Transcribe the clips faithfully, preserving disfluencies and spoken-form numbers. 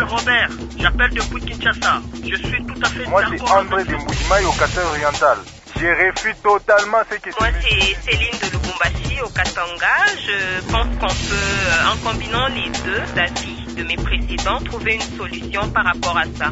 Robert, j'appelle depuis Kinshasa. Je suis tout à fait Moi, d'accord. c'est André de Mbujimaï au Kassai oriental. Je refuse totalement ce qui se Moi, c'est Céline de Lubumbashi au Katanga. Je pense qu'on peut, en combinant les deux avis de mes précédents, trouver une solution par rapport à ça.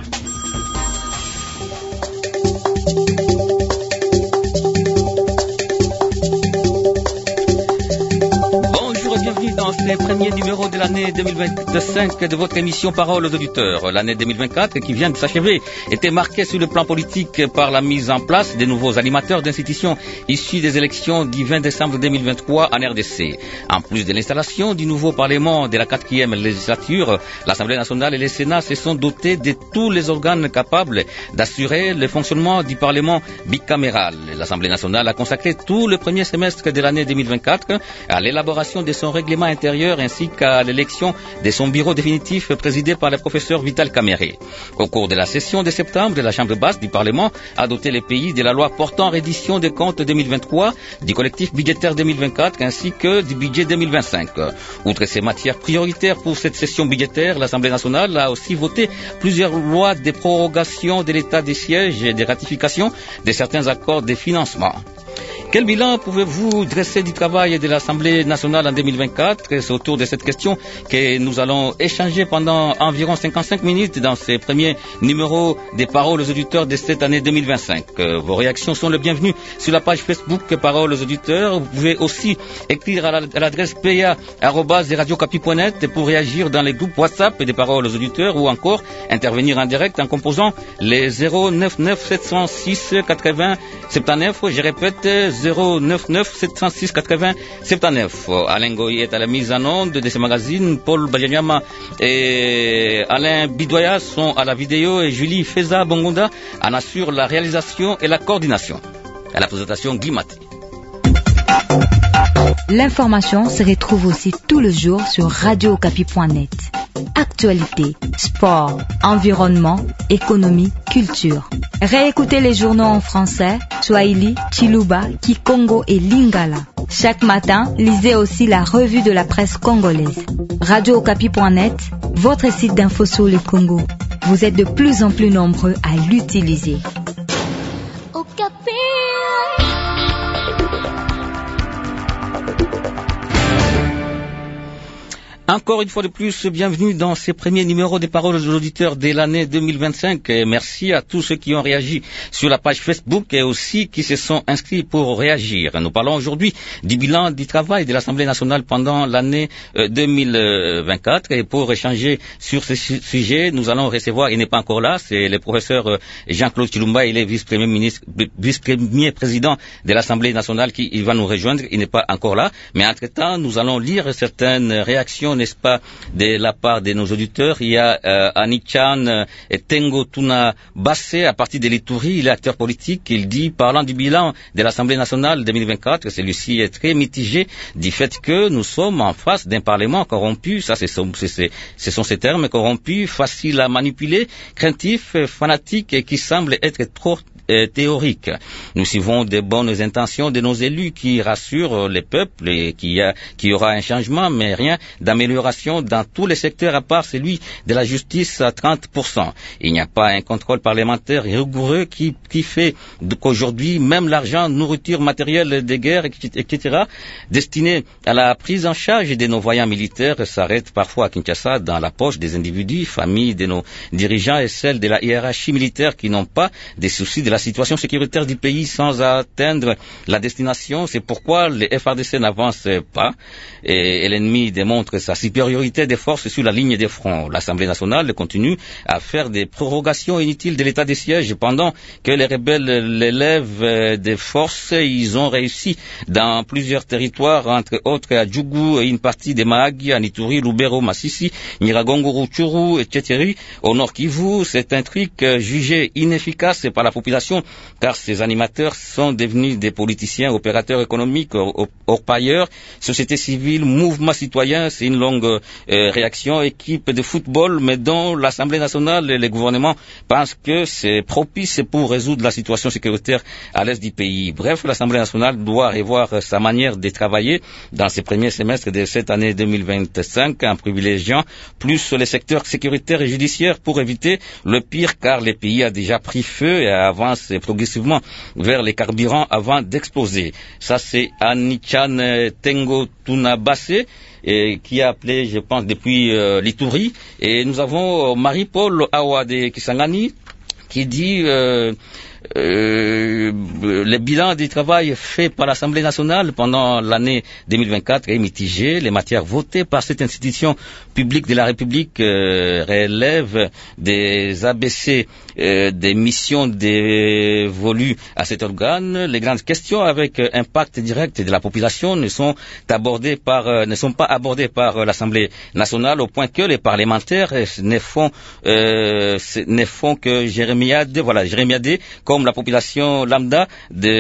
Bienvenue dans ce premier numéro de l'année deux mille vingt-cinq de votre émission Parole aux auditeurs. L'année deux mille vingt-quatre, qui vient de s'achever, était marquée sur le plan politique par la mise en place des nouveaux animateurs d'institutions issus des élections du vingt décembre deux mille vingt-trois en R D C. En plus de l'installation du nouveau Parlement de la quatrième législature, l'Assemblée nationale et le Sénat se sont dotés de tous les organes capables d'assurer le fonctionnement du Parlement bicaméral. L'Assemblée nationale a consacré tout le premier semestre de l'année deux mille vingt-quatre à l'élaboration de son règlement intérieur ainsi qu'à l'élection de son bureau définitif présidé par le professeur Vital Kamerhe. Au cours de la session de septembre, la Chambre basse du Parlement a doté les pays de la loi portant reddition des comptes deux mille vingt-trois, du collectif budgétaire deux mille vingt-quatre ainsi que du budget deux mille vingt-cinq. Outre ces matières prioritaires pour cette session budgétaire, l'Assemblée nationale a aussi voté plusieurs lois de prorogation de l'état des sièges et de ratification de certains accords de financement. Quel bilan pouvez-vous dresser du travail de l'Assemblée nationale en deux mille vingt-quatre? C'est autour de cette question que nous allons échanger pendant environ cinquante-cinq minutes dans ces premiers numéros des Paroles aux auditeurs de cette année deux mille vingt-cinq. Vos réactions sont les bienvenues sur la page Facebook Paroles aux auditeurs. Vous pouvez aussi écrire à l'adresse p a arobase radio capi point net pour réagir dans les groupes WhatsApp des Paroles aux auditeurs ou encore intervenir en direct en composant les zéro neuf neuf sept cent six quatre-vingts soixante-dix-neuf. Je répète, zéro neuf neuf sept cent six quatre-vingts soixante-dix-neuf. Alain Goy est à la mise en onde de ce magazine. Paul Bajanyama et Alain Bidoya sont à la vidéo et Julie Feza Bongonda en assure la réalisation et la coordination. À la présentation, Guy Maté. L'information se retrouve aussi tout le jour sur radio okapi point net. Actualité, sport, environnement, économie, culture. Réécoutez les journaux en français, Swahili, Chiluba, Kikongo et Lingala. Chaque matin, lisez aussi la revue de la presse congolaise. radio okapi point net, votre site d'info sur le Congo. Vous êtes de plus en plus nombreux à l'utiliser. Okapi. Encore une fois de plus, bienvenue dans ces premiers numéros des Paroles aux auditeurs de l'année deux mille vingt-cinq. Et merci à tous ceux qui ont réagi sur la page Facebook et aussi qui se sont inscrits pour réagir. Nous parlons aujourd'hui du bilan du travail de l'Assemblée nationale pendant l'année deux mille vingt-quatre. Et pour échanger sur ce sujet, nous allons recevoir, il n'est pas encore là, c'est le professeur Jean-Claude Chilumba, il est vice-premier ministre, vice-premier président de l'Assemblée nationale qui il va nous rejoindre, il n'est pas encore là. Mais entre-temps, nous allons lire certaines réactions, n'est-ce pas, de la part de nos auditeurs. Il y a euh, Anichan euh, et Tengo Tuna Bassé, à partir de l'Ituri, il est acteur politique. Il dit, parlant du bilan de l'Assemblée nationale deux mille vingt-quatre, celui-ci est très mitigé du fait que nous sommes en face d'un Parlement corrompu, ça c'est, c'est, c'est, ce sont ces termes, corrompu, facile à manipuler, craintif, fanatique et qui semble être trop théorique. Nous suivons des bonnes intentions de nos élus qui rassurent les peuples et qu'il y, a, qu'il y aura un changement, mais rien d'amélioration dans tous les secteurs à part celui de la justice à trente pour cent. Il n'y a pas un contrôle parlementaire rigoureux qui, qui fait qu'aujourd'hui, même l'argent, nourriture, matériel de guerre, et cetera, destiné à la prise en charge de nos voyants militaires s'arrête parfois à Kinshasa dans la poche des individus, familles de nos dirigeants et celles de la hiérarchie militaire qui n'ont pas des soucis de la situation sécuritaire du pays sans atteindre la destination. C'est pourquoi les F R D C n'avancent pas et, et l'ennemi démontre sa supériorité des forces sur la ligne des fronts. L'Assemblée nationale continue à faire des prorogations inutiles de l'état des sièges pendant que les rebelles l'élèvent des forces. Ils ont réussi dans plusieurs territoires, entre autres à Djougou et une partie des Mahagi, à Ituri, Lubero, Massissi, Nyiragongo, Rutshuru et Tchétchéri. Au nord Kivu, c'est un truc jugé inefficace par la population population, car ces animateurs sont devenus des politiciens, opérateurs économiques, orpailleurs, société civile, mouvement citoyen. C'est une longue euh, réaction, équipe de football, mais dont l'Assemblée nationale et les gouvernements pensent que c'est propice pour résoudre la situation sécuritaire à l'est du pays. Bref, l'Assemblée nationale doit revoir sa manière de travailler dans ces premiers semestres de cette année deux mille vingt-cinq, en privilégiant plus les secteurs sécuritaires et judiciaires pour éviter le pire, car le pays a déjà pris feu et avance progressivement vers les carburants avant d'exploser. Ça, c'est Anichan Tengo Tunabase, et qui a appelé, je pense, depuis euh, l'Ituri. Et nous avons Marie-Paul Awade Kisangani qui dit euh, euh, le bilan du travail fait par l'Assemblée nationale pendant l'année deux mille vingt-quatre est mitigé. Les matières votées par cette institution publique de la République euh, relèvent des A B C, euh, des missions dévolues à cet organe. Les grandes questions avec euh, impact direct de la population ne sont abordées par, euh, ne sont pas abordées par euh, l'Assemblée nationale, au point que les parlementaires euh, ne font, euh, ne font que jérémiader, voilà, jérémiader comme la population lambda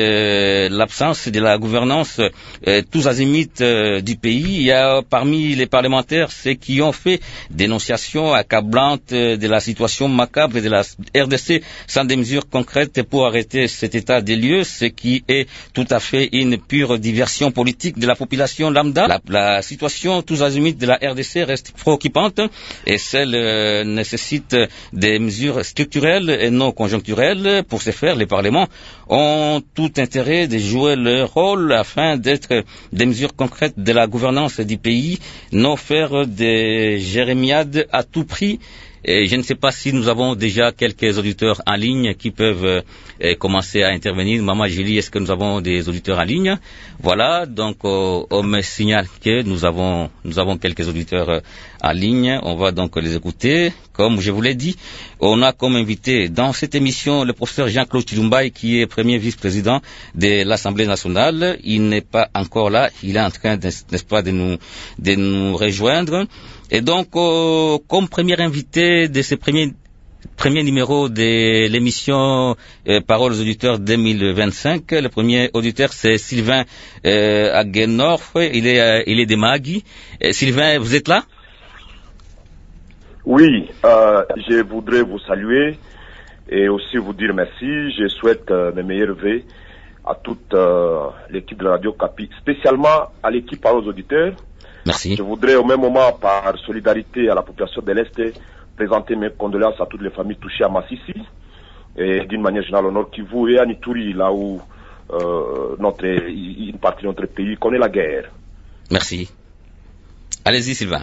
de l'absence de la gouvernance euh, tous azimuts euh, du pays. Il y a parmi les parlementaires ceux qui ont fait dénonciation accablante euh, de la situation macabre de la R D C sans des mesures concrètes pour arrêter cet état des lieux, ce qui est tout à fait une pure diversion politique de la population lambda. La, la situation tous azimuts de la R D C reste préoccupante et celle euh, nécessite des mesures structurelles et non conjoncturelles. Pour ce faire, les parlements ont tout intérêt de jouer leur rôle afin d'être des mesures concrètes de la gouvernance du pays, non faire des jérémiades à tout prix. Et je ne sais pas si nous avons déjà quelques auditeurs en ligne qui peuvent euh, commencer à intervenir. Maman Julie, est-ce que nous avons des auditeurs en ligne? Voilà, donc euh, on me signale que nous avons nous avons quelques auditeurs euh, en ligne. On va donc les écouter. Comme je vous l'ai dit, on a comme invité dans cette émission le professeur Jean-Claude Chilumbaï, qui est premier vice-président de l'Assemblée nationale. Il n'est pas encore là, il est en train, n'est-ce pas, de nous de nous rejoindre. Et donc, euh, comme premier invité de ce premier premier numéro de l'émission euh, Paroles aux auditeurs deux mille vingt-cinq, le premier auditeur c'est Sylvain euh, Aguenorf, il est euh, il est de Mahagui. Euh, Sylvain, vous êtes là? Oui, euh, je voudrais vous saluer et aussi vous dire merci. Je souhaite euh, mes meilleurs vœux à toute euh, l'équipe de la Radio Capi, spécialement à l'équipe Paroles aux auditeurs. Merci. Je voudrais au même moment, par solidarité à la population de l'Est, présenter mes condoléances à toutes les familles touchées à Massissi et d'une manière générale au Nord Kivu et à Nituri, là où euh, notre, une partie de notre pays connaît la guerre. Merci. Allez-y, Sylvain.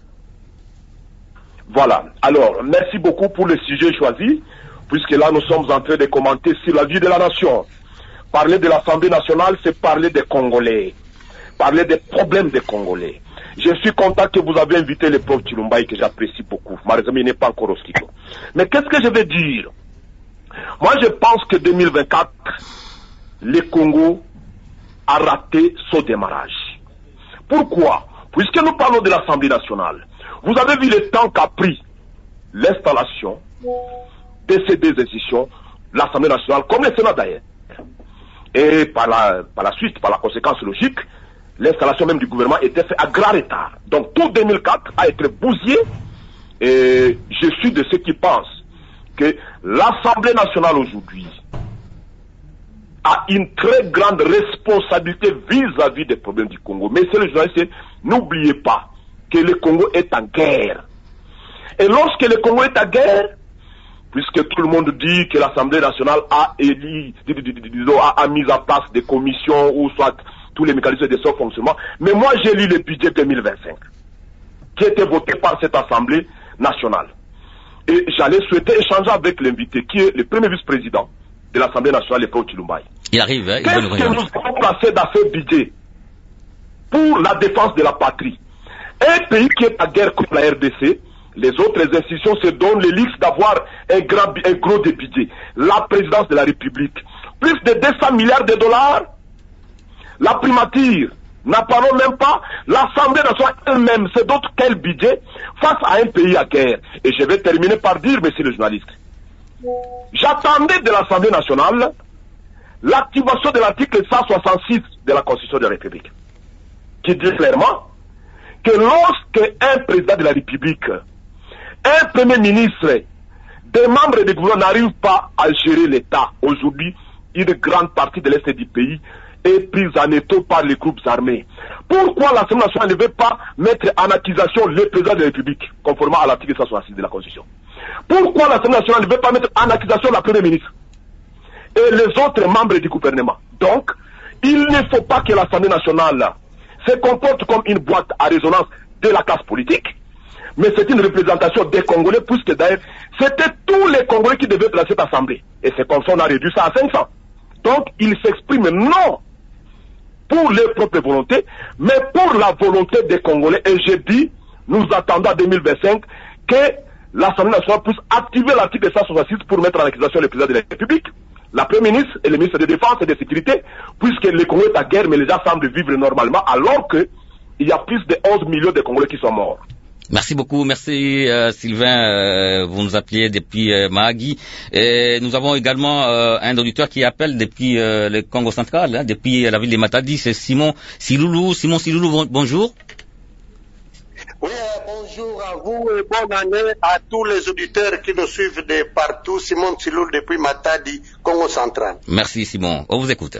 Voilà. Alors, merci beaucoup pour le sujet choisi, puisque là nous sommes en train de commenter sur la vie de la nation. Parler de l'Assemblée nationale, c'est parler des Congolais, parler des problèmes des Congolais. Je suis content que vous avez invité le prof Chilumbaï, que j'apprécie beaucoup. Malheureusement, il n'est pas encore au skido. Mais qu'est-ce que je veux dire? Moi, je pense que deux mille vingt-quatre, le Congo a raté son démarrage. Pourquoi? Puisque nous parlons de l'Assemblée nationale. Vous avez vu le temps qu'a pris l'installation de ces deux institutions, l'Assemblée nationale, comme le Sénat d'ailleurs. Et par la, par la suite, par la conséquence logique, l'installation même du gouvernement était faite à grand retard. Donc tout deux mille quatre a été bousillé et je suis de ceux qui pensent que l'Assemblée nationale aujourd'hui a une très grande responsabilité vis-à-vis des problèmes du Congo. Mais c'est le journaliste, n'oubliez pas que le Congo est en guerre. Et lorsque le Congo est en guerre, puisque tout le monde dit que l'Assemblée nationale a, élu, a, a mis en place des commissions ou soit tous les mécanismes de son fonctionnement. Mais moi, j'ai lu le budget deux mille vingt-cinq, qui a été voté par cette Assemblée nationale. Et j'allais souhaiter échanger avec l'invité, qui est le premier vice-président de l'Assemblée nationale, le prof Chilumbaï. Il arrive, hein, il Qu'est-ce que nous avons placé dans ce budget pour la défense de la patrie? Un pays qui est à guerre contre la R D C, les autres institutions se donnent le luxe d'avoir un, grand, un gros de budget. La présidence de la République, plus de deux cents milliards de dollars. La primature, n'en parlons même pas. L'Assemblée nationale elle-même, c'est d'autres quel budget face à un pays à guerre. Et je vais terminer par dire, monsieur le journaliste, J'attendais de l'Assemblée nationale l'activation de l'article cent soixante-six de la Constitution de la République, qui dit clairement que lorsque un président de la République, un premier ministre, des membres du gouvernement n'arrivent pas à gérer l'État, aujourd'hui, une grande partie de l'Est du pays est prise en étau par les groupes armés. Pourquoi l'Assemblée nationale ne veut pas mettre en accusation le président de la République, conformément à l'article cent soixante-six de la Constitution? Pourquoi l'Assemblée nationale ne veut pas mettre en accusation la première ministre et les autres membres du gouvernement? Donc, il ne faut pas que l'Assemblée nationale se comporte comme une boîte à résonance de la classe politique, mais c'est une représentation des Congolais, puisque d'ailleurs, c'était tous les Congolais qui devaient être dans cette assemblée. Et c'est comme ça qu'on a réduit ça à cinq cents. Donc, ils s'expriment non pour leur propre volonté, mais pour la volonté des Congolais. Et j'ai dit, nous attendons en deux mille vingt-cinq que l'Assemblée nationale puisse activer l'article cent soixante-six pour mettre en accusation le président de la République, la Première ministre et le ministre de la Défense et de la Sécurité, puisque les Congolais sont en guerre, mais les gens semblent vivre normalement, alors qu'il y a plus de onze millions de Congolais qui sont morts. Merci beaucoup, merci euh, Sylvain, euh, vous nous appelez depuis euh, Mahagi. Et nous avons également euh, un auditeur qui appelle depuis euh, le Congo central, hein, depuis la ville de Matadi, c'est Simon Siloulou. Simon Siloulou, bon, bonjour. Oui, euh, bonjour à vous et bonne année à tous les auditeurs qui nous suivent de partout. Simon Siloulou depuis Matadi, Congo central. Merci Simon, on vous écoute.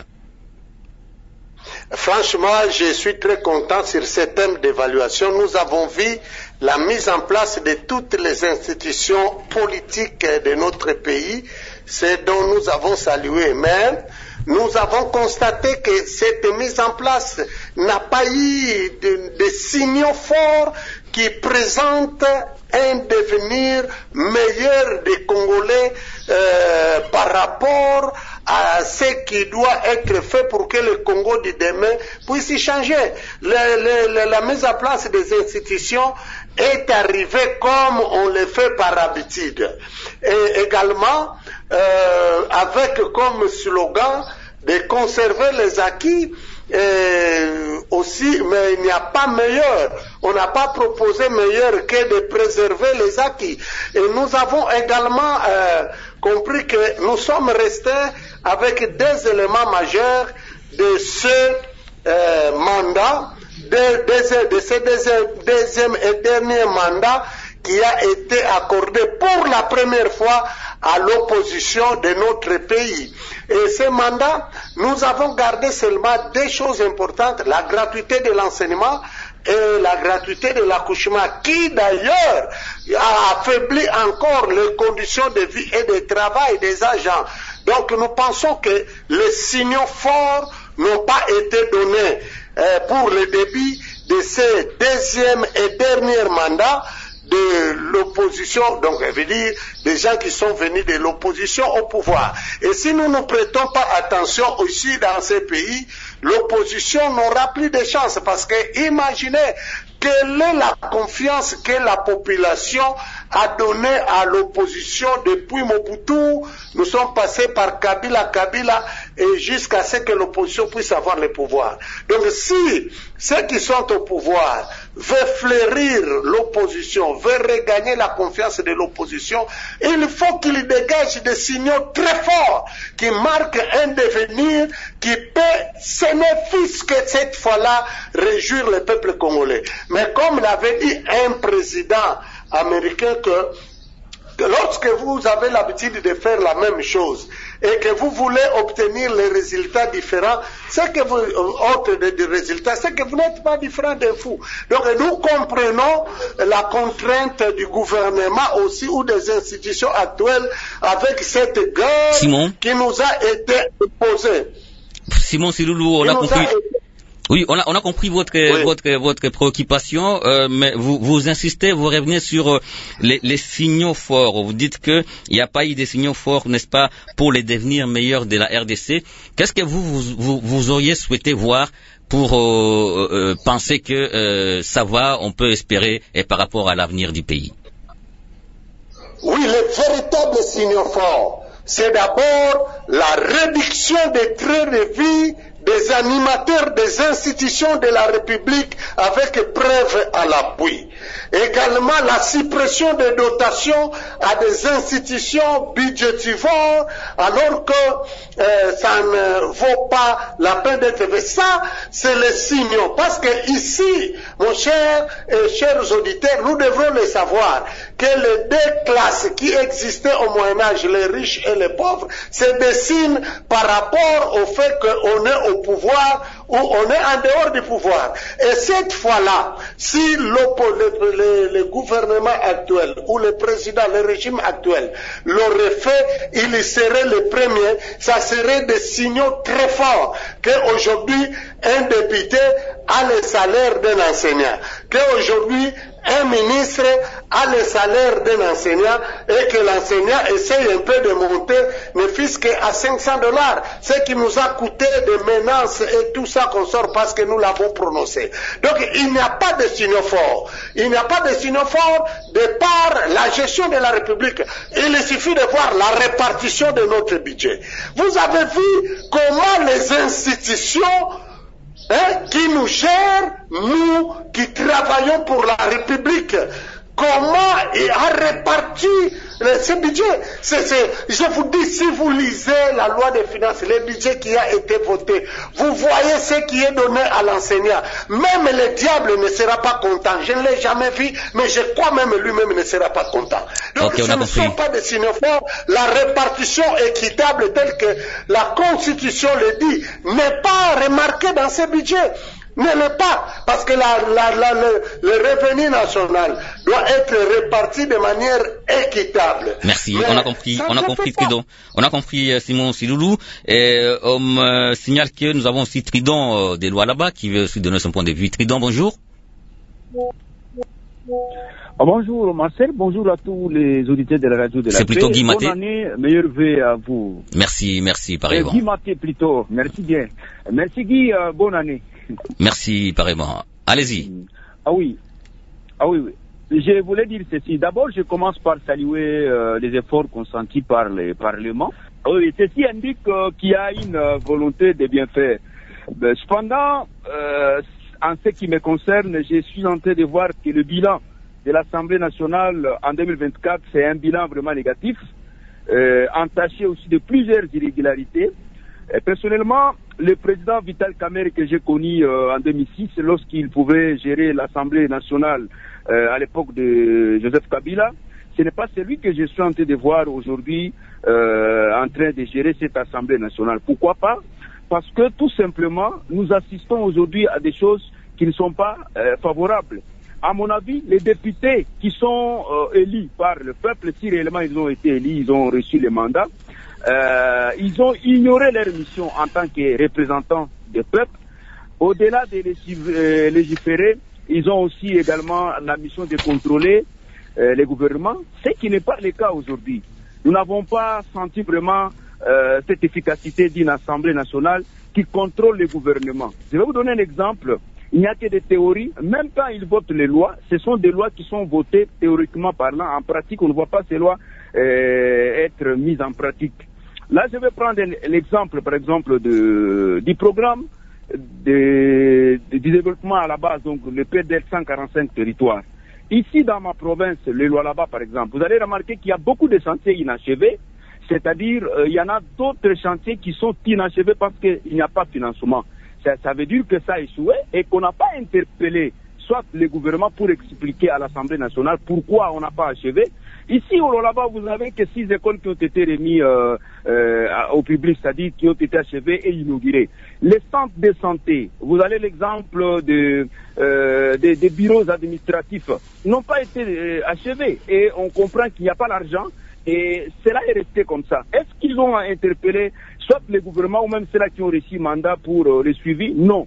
Franchement, je suis très content sur ce thème d'évaluation. Nous avons vu la mise en place de toutes les institutions politiques de notre pays, ce dont nous avons salué. Mais nous avons constaté que cette mise en place n'a pas eu de, de signaux forts qui présentent un devenir meilleur des Congolais euh, par rapport à ce qui doit être fait pour que le Congo de demain puisse y changer. Le, le, la mise en place des institutions est arrivée comme on le fait par habitude. Et également, euh, avec comme slogan de conserver les acquis, euh, aussi, mais il n'y a pas meilleur. On n'a pas proposé meilleur que de préserver les acquis. Et nous avons également euh, compris que nous sommes restés avec des éléments majeurs de ce euh, mandat, de, de, de ce deuxième, deuxième et dernier mandat qui a été accordé pour la première fois à l'opposition de notre pays. Et ce mandat, nous avons gardé seulement deux choses importantes, la gratuité de l'enseignement et la gratuité de l'accouchement, qui d'ailleurs a affaibli encore les conditions de vie et de travail des agents. Donc nous pensons que les signaux forts n'ont pas été donnés euh, pour le début de ce deuxième et dernier mandat de l'opposition, donc je veux dire des gens qui sont venus de l'opposition au pouvoir. Et si nous ne prêtons pas attention aussi dans ces pays, l'opposition n'aura plus de chance, parce que imaginez quelle est la confiance que la population a donnée à l'opposition depuis Mobutu. Nous sommes passés par Kabila, Kabila, et jusqu'à ce que l'opposition puisse avoir le pouvoir. Donc si ceux qui sont au pouvoir veulent fleurir l'opposition, veulent regagner la confiance de l'opposition, il faut qu'ils dégagent des signaux très forts qui marquent un devenir qui peut, ce n'est fils que cette fois-là, réjouir le peuple congolais. Mais comme l'avait dit un président américain, que, que lorsque vous avez l'habitude de faire la même chose et que vous voulez obtenir les résultats différents, c'est que vous, autres des résultats, c'est que vous n'êtes pas différent d'un fou. Donc nous comprenons la contrainte du gouvernement aussi ou des institutions actuelles avec cette guerre Simon. qui nous a été imposée. Simon Siloulou, on a compris. Oui, on a, on a compris votre, oui. votre, votre préoccupation, euh, mais vous, vous insistez, vous revenez sur euh, les, les signaux forts. Vous dites que il n'y a pas eu des signaux forts, n'est-ce pas, pour les devenir meilleurs de la R D C. Qu'est-ce que vous, vous, vous, vous auriez souhaité voir pour euh, euh, penser que euh, ça va, on peut espérer, et par rapport à l'avenir du pays? Oui, les véritables signaux forts, c'est d'abord la réduction des trains de vie des animateurs des institutions de la République avec preuve à l'appui. Également la suppression des dotations à des institutions budgétivores alors que euh, ça ne vaut pas la peine d'être fait. Ça, c'est le signe. Parce que ici, mon cher et chers auditeurs, nous devrons le savoir que les deux classes qui existaient au Moyen-Âge, les riches et les pauvres, se dessinent par rapport au fait qu'on est au pouvoir ou on est en dehors du pouvoir. Et cette fois-là, si le, le, le gouvernement actuel ou le président, le régime actuel l'aurait fait, il serait le premier, ça serait des signaux très forts qu'aujourd'hui un député a le salaire d'un enseignant, qu'aujourd'hui un ministre a le salaire d'un enseignant et que l'enseignant essaye un peu de monter ne fût-ce qu'à cinq cents dollars, ce qui nous a coûté des menaces et tout ça qu'on sort parce que nous l'avons prononcé. Donc il n'y a pas de signaux forts. Il n'y a pas de signaux forts de par la gestion de la République. Il suffit de voir la répartition de notre budget. Vous avez vu comment les institutions Hein, qui nous gère, nous qui travaillons pour la République, comment il a réparti ce budget. C'est, c'est, je vous dis, si vous lisez la loi des finances, le budget qui a été voté, vous voyez ce qui est donné à l'enseignant. Même le diable ne sera pas content. Je ne l'ai jamais vu, mais je crois même lui-même ne sera pas content. Donc okay, ce ne sont pas des signaux forts. La répartition équitable telle que la Constitution le dit n'est pas remarquée dans ce budget. Ne l'est pas, parce que la, la, la, le, le revenu national doit être réparti de manière équitable. Merci, mais on a compris, on a compris Tridon, on a compris Simon Siloulou, et on me signale que nous avons aussi Tridon euh, des lois là-bas qui veut aussi donner son point de vue. Tridon, bonjour. Ah, bonjour Marcel, bonjour à tous les auditeurs de la radio de la C'est plutôt Guy Maté. Bonne année, meilleurs vœux à vous. Merci, merci, pareillement. Euh, Guy Maté plutôt, merci bien. Merci Guy, euh, bonne année. Merci, pareillement. Allez-y. Ah oui, ah oui, oui. Je voulais dire ceci. D'abord, je commence par saluer euh, les efforts consentis par le Parlement. Oui, ceci indique euh, qu'il y a une euh, volonté de bien faire. Euh, cependant, euh, en ce qui me concerne, je suis en train de voir que le bilan de l'Assemblée nationale en deux mille vingt-quatre, c'est un bilan vraiment négatif, euh, entaché aussi de plusieurs irrégularités. Et personnellement, le président Vital Kamerhe que j'ai connu euh, en deux mille six, lorsqu'il pouvait gérer l'Assemblée nationale euh, à l'époque de Joseph Kabila, ce n'est pas celui que je suis en train de voir aujourd'hui euh, en train de gérer cette Assemblée nationale. Pourquoi pas? Parce que tout simplement, nous assistons aujourd'hui à des choses qui ne sont pas euh, favorables. À mon avis, les députés qui sont euh, élus par le peuple, si réellement ils ont été élus, ils ont reçu le mandat, Euh, ils ont ignoré leur mission en tant que représentants du peuple. Au-delà de légiférer, ils ont aussi également la mission de contrôler euh, les gouvernements, ce qui n'est pas le cas aujourd'hui. Nous n'avons pas senti vraiment euh, cette efficacité d'une Assemblée nationale qui contrôle les gouvernements. Je vais vous donner un exemple. Il n'y a que des théories. Même quand ils votent les lois, ce sont des lois qui sont votées théoriquement parlant. En pratique, on ne voit pas ces lois euh, être mises en pratique. Là, je vais prendre l'exemple, par exemple, de, du programme de, de développement à la base, donc le P D L cent quarante-cinq territoires. Ici, dans ma province, le Lualaba, par exemple, vous allez remarquer qu'il y a beaucoup de chantiers inachevés, c'est-à-dire euh, il y en a d'autres chantiers qui sont inachevés parce qu'il n'y a pas de financement. Ça, ça veut dire que ça a échoué et qu'on n'a pas interpellé soit le gouvernement pour expliquer à l'Assemblée nationale pourquoi on n'a pas achevé. Ici, au Lualaba, vous n'avez que six écoles qui ont été remises euh, euh, au public, c'est-à-dire qui ont été achevées et inaugurées. Les centres de santé, vous avez l'exemple de, euh, des, des bureaux administratifs, n'ont pas été euh, achevés et on comprend qu'il n'y a pas l'argent et cela est resté comme ça. Est-ce qu'ils ont interpellé soit le gouvernement ou même ceux-là qui ont reçu mandat pour euh, le suivi? Non.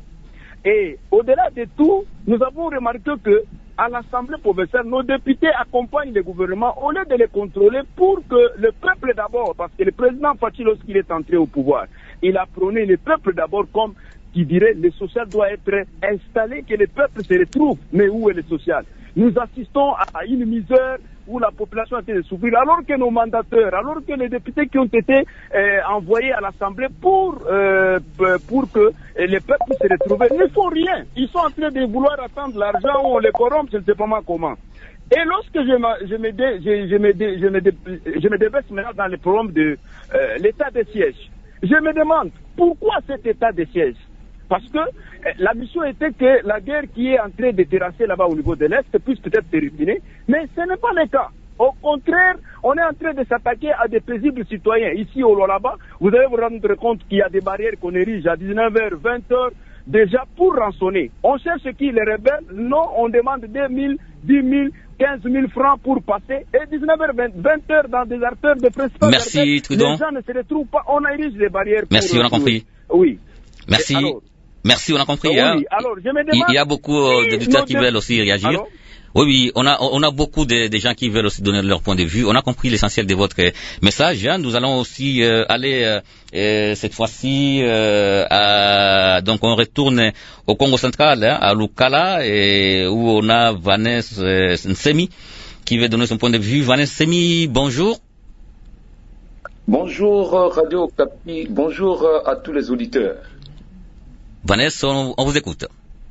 Et au-delà de tout, nous avons remarqué que à l'Assemblée provinciale, nos députés accompagnent le gouvernement au lieu de les contrôler pour que le peuple d'abord, parce que le président Fachi, lorsqu'il est entré au pouvoir, il a prôné le peuple d'abord comme qui dirait le social doit être installé, que le peuple se retrouve. Mais où est le social? nous assistons à une misère où la population a été de souffrir, alors que nos mandateurs, alors que les députés qui ont été euh, envoyés à l'Assemblée pour euh, pour que les peuples puissent se retrouver, ne font rien. Ils sont en train de vouloir attendre l'argent, on les corrompt, je ne sais pas comment. Et lorsque je me, je me, dé, je, je me, dé, je me, dé, je me déverse maintenant dans le problème de euh, l'état de siège, je me demande pourquoi cet état de siège. Parce que euh, la mission était que la guerre qui est en train de terrasser là-bas au niveau de l'Est puisse peut-être terminer, mais ce n'est pas le cas. Au contraire, on est en train de s'attaquer à des paisibles citoyens. Ici, au là-bas, vous allez vous rendre compte qu'il y a des barrières qu'on érige à dix-neuf heures, vingt heures, déjà pour rançonner. On cherche qui, les rebelles? Non, on demande deux mille, dix mille, quinze mille francs pour passer. Et dix-neuf heures, vingt heures dans des artères de principales. Merci, artères, Trudon. Les gens ne se retrouvent pas. On érige des barrières. Merci, pour on a compris. Oui. Merci. Alors, Merci, on a compris. oui, Hein. alors, je me demande Il y a beaucoup euh, si d'éditeurs qui notre- veulent aussi réagir. Alors Oui, oui, on a, on a beaucoup de, de gens qui veulent aussi donner leur point de vue. On a compris l'essentiel de votre message. Hein. Nous allons aussi euh, aller euh, euh, cette fois-ci, euh, à, donc on retourne au Congo central, hein, à Lukala, et où on a Vanessa euh, Nsemi qui veut donner son point de vue. Vanessa Nsemi, bonjour. Bonjour euh, Radio Kapi, bonjour euh, à tous les auditeurs. Vanessa, on, on vous écoute.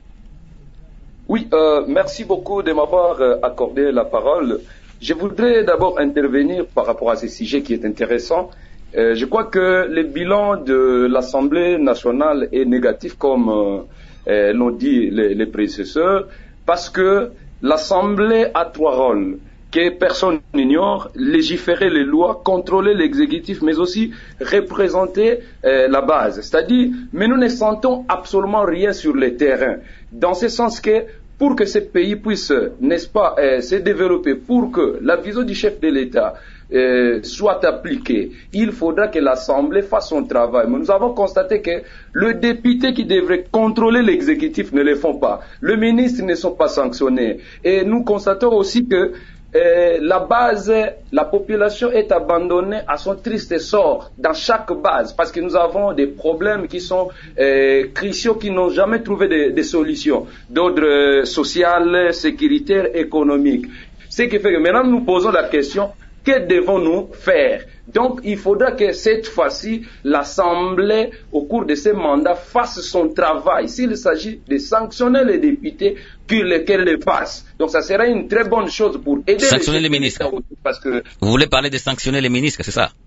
Oui, euh, merci beaucoup de m'avoir euh, accordé la parole. Je voudrais d'abord intervenir par rapport à ce sujet qui est intéressant. Euh, je crois que le bilan de l'Assemblée nationale est négatif, comme euh, euh, l'ont dit les, les prédécesseurs, parce que l'Assemblée a trois rôles que personne n'ignore: légiférer les lois, contrôler l'exécutif, mais aussi représenter euh, la base. C'est-à-dire, mais nous ne sentons absolument rien sur le terrain. Dans ce sens que, pour que ce pays puisse, n'est-ce pas, euh, se développer, pour que la vision du chef de l'État euh, soit appliquée, il faudra que l'Assemblée fasse son travail. Mais nous avons constaté que le député qui devrait contrôler l'exécutif ne le font pas. Le ministre ne sont pas sanctionnés. Et nous constatons aussi que Euh, la base, la population est abandonnée à son triste sort dans chaque base, parce que nous avons des problèmes qui sont euh, cruciaux, qui n'ont jamais trouvé de, de solutions d'ordre euh, social, sécuritaire, économique. Ce qui fait que maintenant nous posons la question: que devons-nous faire? Donc il faudra que cette fois-ci l'Assemblée, au cours de ce mandat, fasse son travail. S'il s'agit de sanctionner les députés, qu'elle le fasse. Donc ça sera une très bonne chose pour aider Sanctionner les, les ministres. Parce que Vous voulez parler de sanctionner les ministres, c'est ça?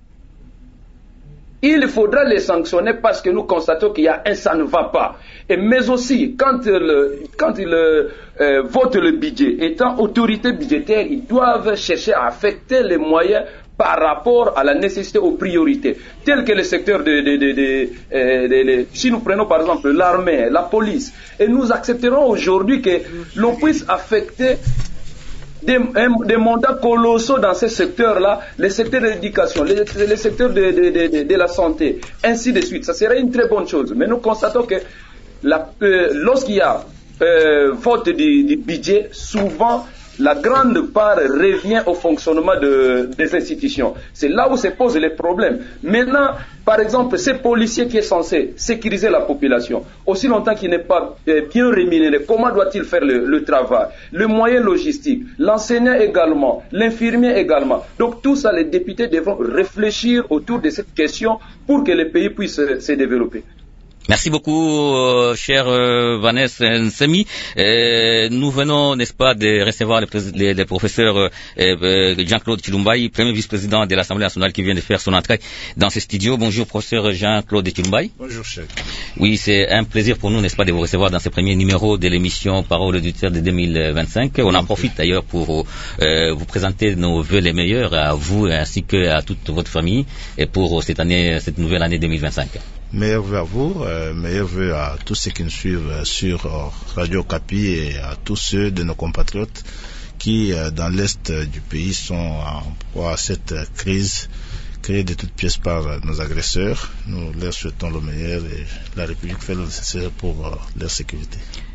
il faudra les sanctionner parce que nous constatons qu'il y a un ça ne va pas. Et mais aussi, quand, le, quand ils euh, votent le budget, étant autorité budgétaire, ils doivent chercher à affecter les moyens par rapport à la nécessité aux priorités, telles que le secteur de, de, de, de, de, de, de si nous prenons par exemple l'armée, la police, et nous accepterons aujourd'hui que l'on puisse affecter Des, des mandats colossaux dans ces secteurs-là, les secteurs de l'éducation, les, les secteurs de, de, de, de la santé, ainsi de suite. Ça serait une très bonne chose. Mais nous constatons que la, euh, lorsqu'il y a euh, vote du, du budget, souvent la grande part revient au fonctionnement de, des institutions. C'est là où se posent les problèmes. Maintenant, par exemple, ce policier qui est censé sécuriser la population, aussi longtemps qu'il n'est pas euh, bien rémunéré, comment doit-il faire le, le travail? Le moyen logistique, l'enseignant également, l'infirmier également. Donc tout ça, les députés devront réfléchir autour de cette question pour que le pays puisse se, se développer. Merci beaucoup, euh, cher euh, Vanessa Nsemi. Euh, nous venons, n'est-ce pas, de recevoir le, le, le professeur euh, euh, Jean-Claude Chilumbaï, premier vice-président de l'Assemblée nationale, qui vient de faire son entrée dans ce studio. Bonjour, professeur Jean-Claude Chilumbaï. Bonjour, chef. Oui, c'est un plaisir pour nous, n'est-ce pas, de vous recevoir dans ce premier numéro de l'émission Parole auditeur de deux mille vingt-cinq. On en profite d'ailleurs pour euh, vous présenter nos vœux les meilleurs à vous ainsi qu'à toute votre famille et pour cette année, cette nouvelle année deux mille vingt-cinq. Meilleurs vœux à vous, euh, meilleurs vœux à tous ceux qui nous suivent euh, sur euh, Radio Kapi et à tous ceux de nos compatriotes qui, euh, dans l'est euh, du pays, sont en proie à cette euh, crise créée de toutes pièces par euh, nos agresseurs. Nous leur souhaitons le meilleur et la République fait le nécessaire pour euh, leur sécurité.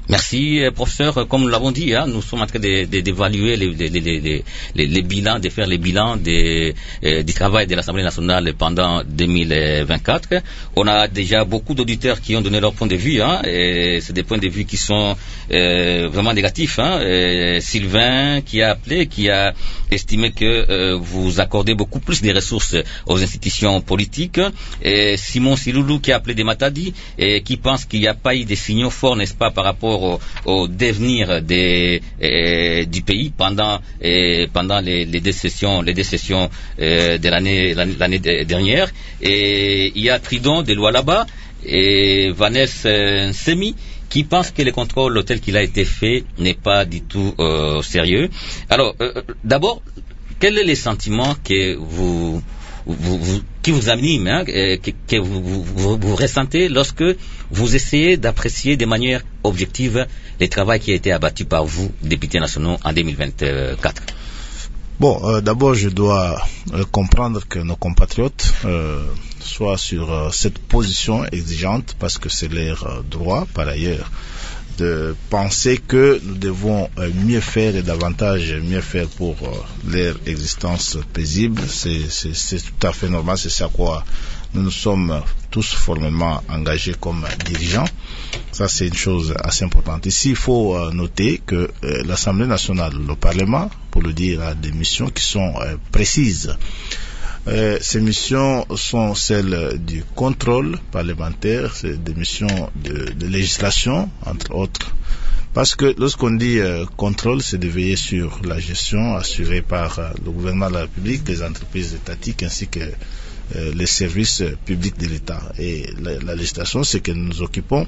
Merci, professeur. Comme nous l'avons dit, hein, nous sommes en train de, de, d'évaluer les, les, les, les, les, les bilans, de faire les bilans des, euh, du travail de l'Assemblée nationale pendant deux mille vingt-quatre. On a déjà beaucoup d'auditeurs qui ont donné leur point de vue, hein, et c'est des points de vue qui sont euh, vraiment négatifs. Hein. Et Sylvain qui a appelé, qui a estimé que euh, vous accordez beaucoup plus de ressources aux institutions politiques. Et Simon Siloulou qui a appelé des Matadi et qui pense qu'il n'y a pas eu de signaux forts, n'est-ce pas, par rapport Au, au devenir des, euh, du pays pendant, euh, pendant les, les décessions, les décessions euh, de l'année, l'année dernière. Et il y a Tridon de Lualaba et Vanessa Nsemi qui pense que le contrôle tel qu'il a été fait n'est pas du tout euh, sérieux. Alors, euh, d'abord, quel est le sentiment que vous Vous, vous, qui vous anime, hein, que, que vous, vous, vous ressentez lorsque vous essayez d'apprécier de manière objective le travail qui a été abattu par vous, députés nationaux, en deux mille vingt-quatre? Bon, euh, d'abord, je dois euh, comprendre que nos compatriotes euh, soient sur euh, cette position exigeante, parce que c'est leur euh, droit, par ailleurs, de penser que nous devons euh, mieux faire et davantage mieux faire pour euh, leur existence paisible. C'est, c'est, c'est tout à fait normal, c'est ça quoi nous nous sommes tous formellement engagés comme dirigeants. Ça, c'est une chose assez importante. Ici, il faut euh, noter que euh, l'Assemblée nationale, le Parlement, pour le dire, a des missions qui sont euh, précises. Euh, ces missions sont celles du contrôle parlementaire, c'est des missions de, de législation, entre autres. Parce que lorsqu'on dit euh, contrôle, c'est de veiller sur la gestion assurée par euh, le gouvernement de la République, les entreprises étatiques ainsi que euh, les services publics de l'État. Et la, la législation, c'est que nous nous occupons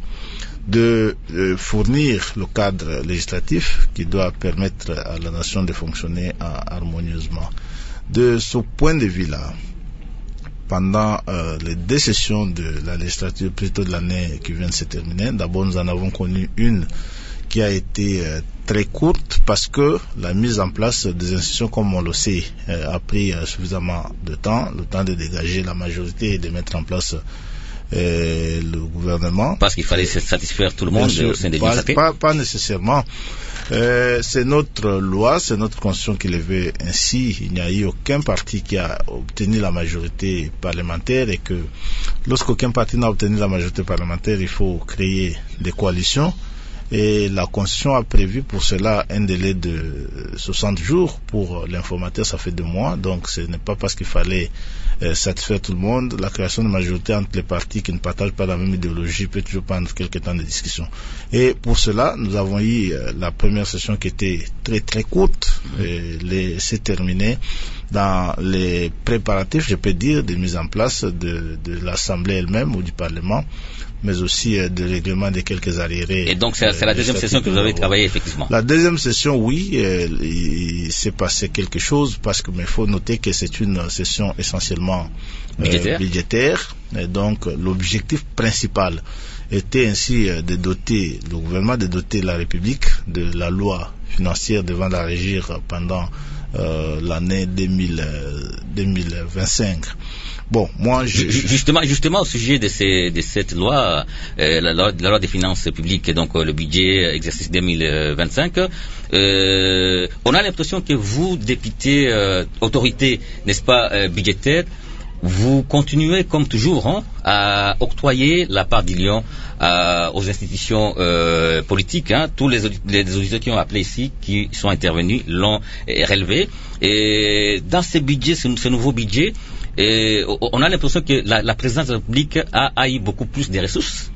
de euh, fournir le cadre législatif qui doit permettre à la nation de fonctionner euh, harmonieusement. De ce point de vue-là, pendant euh, les deux sessions de la législature, plutôt de l'année qui vient de se terminer, d'abord nous en avons connu une qui a été euh, très courte parce que la mise en place des institutions, comme on le sait, euh, a pris euh, suffisamment de temps, le temps de dégager la majorité et de mettre en place euh, le gouvernement. Parce qu'il fallait satisfaire tout le monde au sein des pas, pas, pas nécessairement. Euh, c'est notre loi, c'est notre constitution qui le veut ainsi. Il n'y a eu aucun parti qui a obtenu la majorité parlementaire et que lorsqu'aucun parti n'a obtenu la majorité parlementaire, il faut créer des coalitions. Et la Constitution a prévu pour cela un délai de soixante jours. Pour l'informateur, ça fait deux mois. Donc ce n'est pas parce qu'il fallait euh, satisfaire tout le monde. La création de majorité entre les partis qui ne partagent pas la même idéologie peut toujours prendre quelques temps de discussion. Et pour cela, nous avons eu euh, la première session qui était très très courte. Et les, c'est terminé dans les préparatifs, je peux dire, de mise en place de, de l'Assemblée elle-même ou du Parlement, mais aussi euh, de règlement de quelques arriérés. Et donc c'est, euh, c'est la deuxième session que vous avez travaillé effectivement. La deuxième session, oui, euh, il, il s'est passé quelque chose parce que mais il faut noter que c'est une session essentiellement euh, budgétaire. budgétaire. Et donc l'objectif principal était ainsi euh, de doter le gouvernement, de doter la République de la loi financière devant la régir pendant euh, l'année deux mille vingt-cinq. Bon, moi, je, je... justement, justement au sujet de, ces, de cette loi, euh, la, loi, la loi des finances publiques, donc euh, le budget exercice deux mille vingt-cinq, euh, on a l'impression que vous, députés, euh, autorités, n'est-ce pas, euh, budgétaires, vous continuez comme toujours hein, à octroyer la part du lion euh, aux institutions euh, politiques. Hein. Tous les, les auditeurs qui ont appelé ici, qui sont intervenus, l'ont euh, relevé. Et dans ce budget, ce, ce nouveau budget, et on a l'impression que la, la présidence de la République a, a eu beaucoup plus de ressources,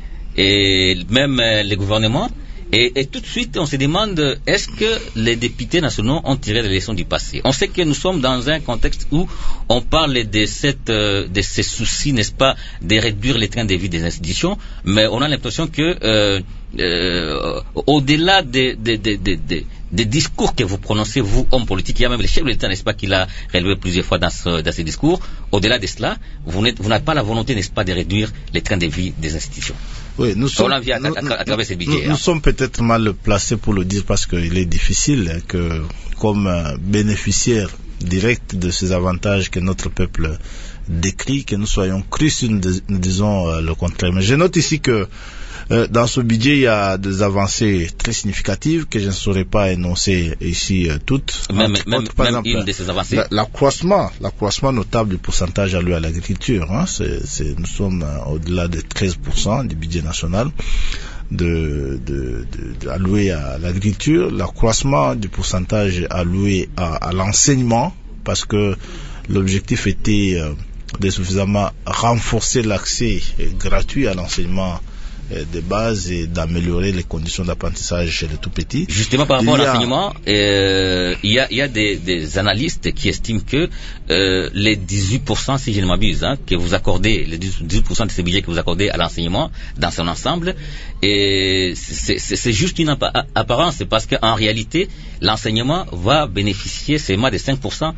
et même euh, les gouvernements. Et, et tout de suite, on se demande, est-ce que les députés nationaux ont tiré les leçons du passé? On sait que nous sommes dans un contexte où on parle de, cette, euh, de ces soucis, n'est-ce pas, de réduire les trains de vie des institutions, mais on a l'impression que, euh, euh, au-delà des de, de, de, de, de discours que vous prononcez, vous, hommes politiques, il y a même le chef de l'État, n'est-ce pas, qui l'a relevé plusieurs fois dans, ce, dans ces discours, au-delà de cela, vous n'êtes, vous n'avez pas la volonté, n'est-ce pas, de réduire les trains de vie des institutions. Oui, nous sommes, à, à, à, à travers ces budgets, nous, hein. nous sommes peut-être mal placés pour le dire parce qu'il est difficile que, comme euh, bénéficiaires directs de ces avantages que notre peuple décrit, que nous soyons crus si nous, nous disons euh, le contraire. Mais je note ici que Euh, dans ce budget, il y a des avancées très significatives que je ne saurais pas énoncer ici euh, toutes. Même, Entre même, autres, par même exemple, une de ces avancées. la, l'accroissement, l'accroissement notable du pourcentage alloué à l'agriculture. Hein, c'est, c'est, nous sommes euh, au-delà de treize pour cent du budget national de, de, de, de alloué à l'agriculture. L'accroissement du pourcentage alloué à, à l'enseignement, parce que l'objectif était euh, de suffisamment renforcer l'accès gratuit à l'enseignement de base et d'améliorer les conditions d'apprentissage chez les tout-petits. Justement, par rapport à l'enseignement, euh, il y a, il y a des, des analystes qui estiment que euh, les dix-huit pour cent, si je ne m'abuse, hein, que vous accordez, les dix-huit pour cent de ce budget que vous accordez à l'enseignement dans son ensemble, et c'est, c'est, c'est juste une apparence, parce qu'en réalité, l'enseignement va bénéficier seulement de cinq pour cent.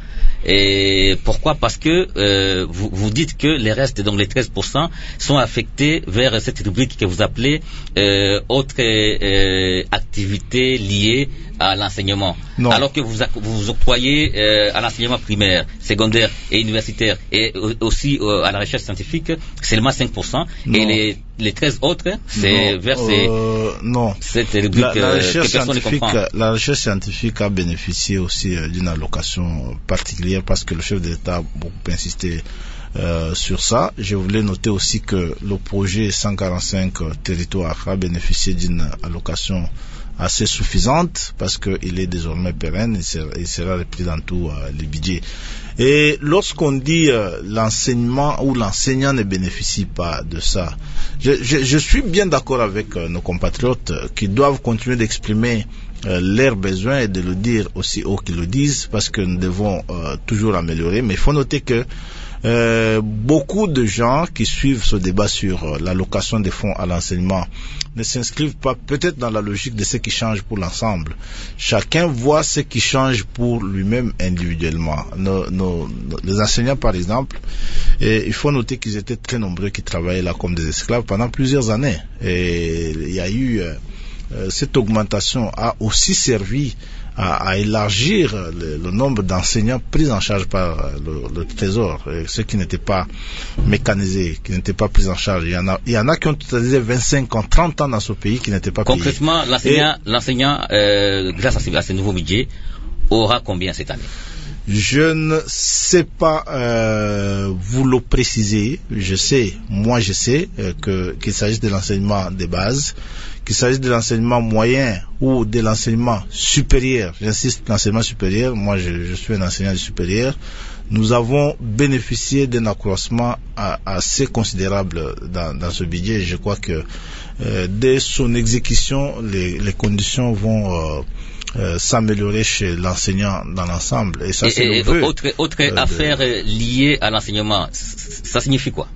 Et pourquoi? Parce que euh, vous, vous dites que les restes, donc les treize pour cent, sont affectés vers cette rubrique que vous appelez euh, autres euh, activités liées à l'enseignement. Non. Alors que vous vous octroyez euh, à l'enseignement primaire, secondaire et universitaire, et aussi euh, à la recherche scientifique, seulement cinq pour cent. Non. Et les, les treize autres, c'est non. vers ces, euh, non. cette rubrique la, la euh, que personne ne comprend. La recherche scientifique a bénéficié aussi euh, d'une allocation particulière, parce que le chef de l'État a beaucoup insisté Euh, sur ça. Je voulais noter aussi que le projet cent quarante-cinq euh, territoires a bénéficié d'une allocation assez suffisante, parce qu'il est désormais pérenne et sera, il sera repris dans tous euh, les budgets. Et lorsqu'on dit euh, l'enseignement ou l'enseignant ne bénéficie pas de ça, je, je, je suis bien d'accord avec euh, nos compatriotes euh, qui doivent continuer d'exprimer euh, leurs besoins et de le dire aussi haut qu'ils le disent, parce que nous devons euh, toujours améliorer. Mais il faut noter que Euh, beaucoup de gens qui suivent ce débat sur euh, l'allocation des fonds à l'enseignement ne s'inscrivent pas peut-être dans la logique de ce qui change pour l'ensemble. Chacun voit ce qui change pour lui-même individuellement. Nos, nos, nos, les enseignants, par exemple, et il faut noter qu'ils étaient très nombreux qui travaillaient là comme des esclaves pendant plusieurs années. Et il y a eu euh, euh, cette augmentation a aussi servi À, à élargir le, le nombre d'enseignants pris en charge par le, le Trésor, et ceux qui n'étaient pas mécanisés, qui n'étaient pas pris en charge. Il y en a, il y en a qui ont totalisé vingt-cinq ans, trente ans dans ce pays qui n'étaient pas payés. Concrètement, l'enseignant, et, l'enseignant euh, grâce à ce, à ce nouveau budget, aura combien cette année? Je ne sais pas euh, vous le préciser. Je sais, moi je sais euh, que, qu'il s'agisse de l'enseignement de base, qu'il s'agisse de l'enseignement moyen ou de l'enseignement supérieur. J'insiste, l'enseignement supérieur, moi je, je suis un enseignant supérieur. Nous avons bénéficié d'un accroissement à, assez considérable dans, dans ce budget. Je crois que euh, dès son exécution, les, les conditions vont euh, Euh, s'améliorer chez l'enseignant dans l'ensemble. Et ça, et, c'est et, le vœu. Autre, autre euh, affaire de... liée à l'enseignement, ça signifie quoi?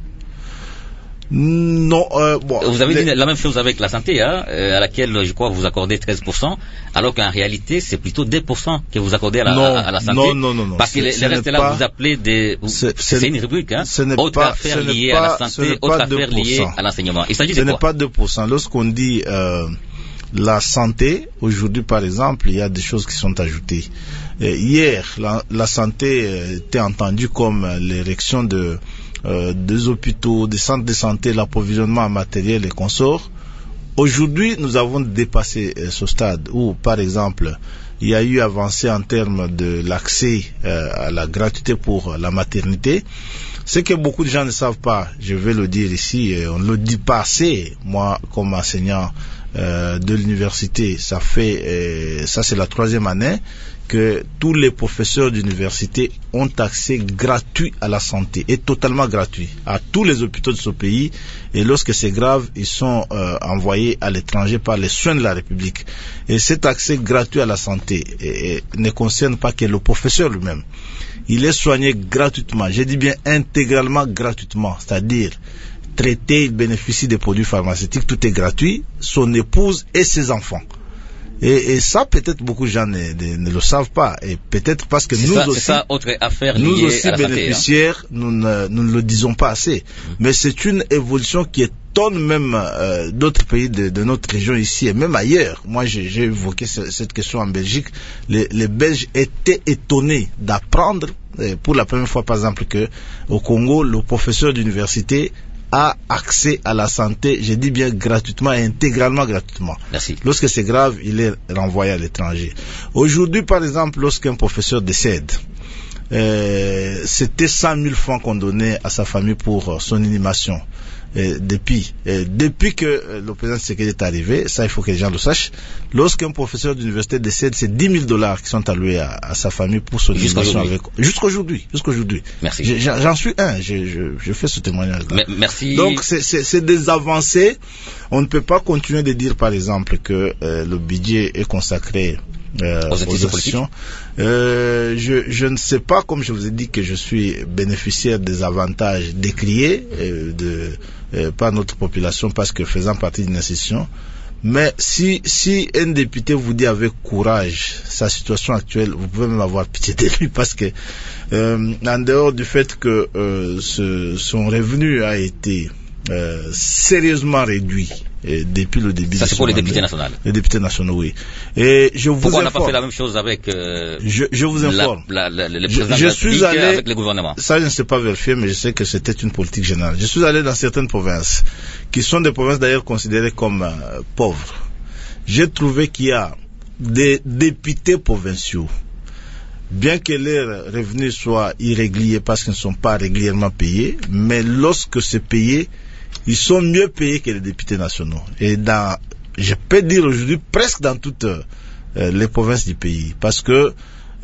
Non, euh, bon. Vous avez les... dit la même chose avec la santé, hein, euh, à laquelle je crois vous accordez treize pour cent, alors qu'en réalité c'est plutôt deux pour cent que vous accordez à la, non, à, à la santé. Non, non, non, non. Parce que les, les restes là, pas... vous appelez des, c'est, c'est, c'est une rubrique, hein. Autre pas, affaire liée à la santé, autre affaire liée à l'enseignement. Il s'agit ce de quoi? Ce n'est pas deux pour cent. Lorsqu'on dit euh, la santé, aujourd'hui par exemple, il y a des choses qui sont ajoutées. Et hier, la, la santé était entendue comme l'érection de euh, des hôpitaux, des centres de santé, l'approvisionnement en matériel et consorts. Aujourd'hui, nous avons dépassé euh, ce stade où, par exemple, il y a eu avancée en termes de l'accès euh, à la gratuité pour la maternité. Ce que beaucoup de gens ne savent pas, je vais le dire ici, on ne le dit pas assez. Moi, comme enseignant euh, de l'université, ça fait, euh, ça c'est la troisième année que tous les professeurs d'université ont accès gratuit à la santé, et totalement gratuit, à tous les hôpitaux de ce pays. Et lorsque c'est grave, ils sont euh, envoyés à l'étranger par les soins de la République. Et cet accès gratuit à la santé et, et, ne concerne pas que le professeur lui-même. Il est soigné gratuitement, je dis bien intégralement gratuitement, c'est-à-dire traité, il bénéficie des produits pharmaceutiques, tout est gratuit, son épouse et ses enfants. Et, et ça, peut-être beaucoup de gens ne, ne, ne le savent pas. Et peut-être parce que c'est nous ça, aussi, c'est ça, autre affaire liée nous aussi à la bénéficiaires, santé, hein. nous, ne, nous ne le disons pas assez. Mmh. Mais c'est une évolution qui étonne même euh, d'autres pays de, de notre région ici et même ailleurs. Moi, j'ai, j'ai évoqué ce, cette question en Belgique. Les, les Belges étaient étonnés d'apprendre, pour la première fois par exemple, que au Congo, le professeur d'université a accès à la santé, je dis bien gratuitement et intégralement gratuitement. Merci. Lorsque c'est grave, il est renvoyé à l'étranger. Aujourd'hui, par exemple, lorsqu'un professeur décède, euh, c'était cent mille francs qu'on donnait à sa famille pour son inhumation. Et depuis, et depuis que le président Tshisekedi est arrivé, ça il faut que les gens le sachent, lorsqu'un professeur d'université décède, c'est dix mille dollars qui sont alloués à, à sa famille pour son inhumation avec... Jusqu'aujourd'hui. Jusqu'aujourd'hui. Merci. Je, j'en suis un, je, je, je fais ce témoignage-là. Merci. Donc c'est, c'est, c'est des avancées. On ne peut pas continuer de dire par exemple que euh, le budget est consacré Euh, aux institutions. Euh, je, je ne sais pas, comme je vous ai dit, que je suis bénéficiaire des avantages décriés euh, de, euh, par notre population parce que faisant partie d'une institution. Mais si, si un député vous dit avec courage sa situation actuelle, vous pouvez même avoir pitié de lui parce que euh, en dehors du fait que euh, ce, son revenu a été euh, sérieusement réduit et depuis le début. Ça c'est pour les députés nationaux. Les députés nationaux, oui. Et je vous Pourquoi informe. on n'a pas fait la même chose avec euh, je, je vous informe. La, la, la, les présidents je, je suis allé, avec le gouvernement. Ça je ne sais pas vérifier, mais je sais que c'était une politique générale. Je suis allé dans certaines provinces, qui sont des provinces d'ailleurs considérées comme euh, pauvres. J'ai trouvé qu'il y a des députés provinciaux, bien que leurs revenus soient irréguliers parce qu'ils ne sont pas régulièrement payés, mais lorsque c'est payé, ils sont mieux payés que les députés nationaux. Et dans, je peux dire aujourd'hui, presque dans toutes euh, les provinces du pays. Parce que